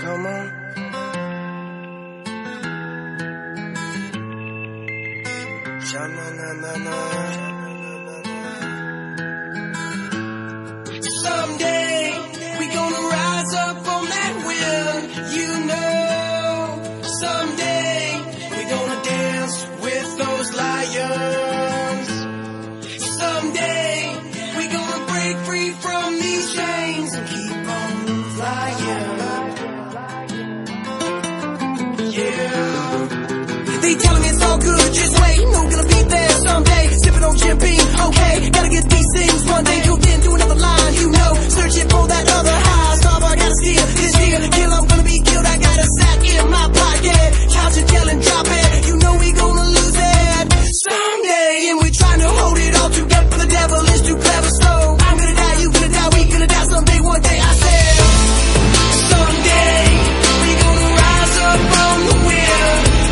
Come on. Sha-na-na-na-na. Someday we gonna rise up on that wheel, you know. Someday we gonna dance with those lions. Someday we gonna break free from these chains and keep on flying. They telling me it's all good, just wait, no gonna be there someday. Sipping on Jim Beam, okay, gotta get these things one day. You'll then do another line, you know, searching for that other high. Starboard, gotta steal this year, kill, I'm gonna be killed. I got a sack in my pocket, couch it, yelling, drop it. You know we gonna lose it someday, and we're trying to hold it all together. For the devil is too clever, so I'm gonna die, you gonna die, we gonna die someday, one day. I said, someday we gonna rise up on the wheel.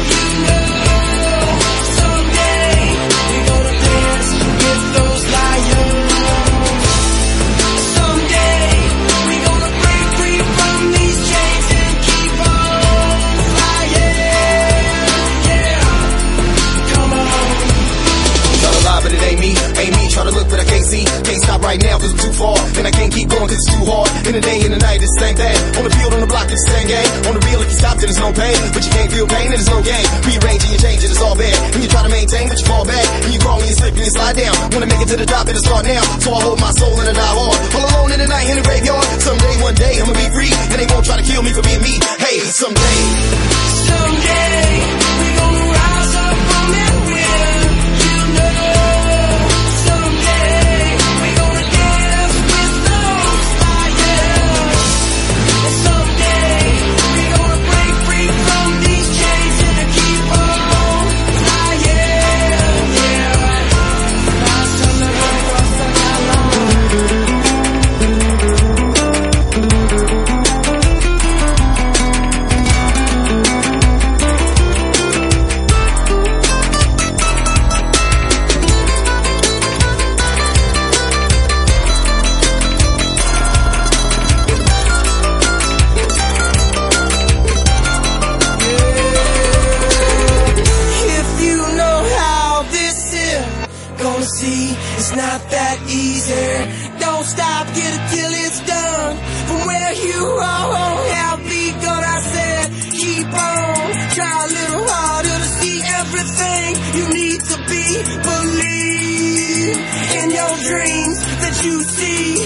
Try to look but I can't see. Can't stop right now cause I'm too far. And I can't keep going cause it's too hard. In the day and the night it's the same thing. On the field, on the block it's the same game. On the real if you stop then there's no pain. But you can't feel pain and there's no gain. Rearranging and changing it's all bad. And you try to maintain but you fall back. And you crawl and you slip and you slide down. Wanna make it to the top and start now. So I hold my soul and I die hard. All alone in the night in the graveyard. Someday, one day I'ma be free. And they won't try to kill me for being me. Hey, someday. Someday we gonna rise up on that wheel. You know. See, it's not that easy. Don't stop, get it till it's done. From where you are, have begun. I said, keep on. Try a little harder to see everything you need to be. Believe in your dreams that you see.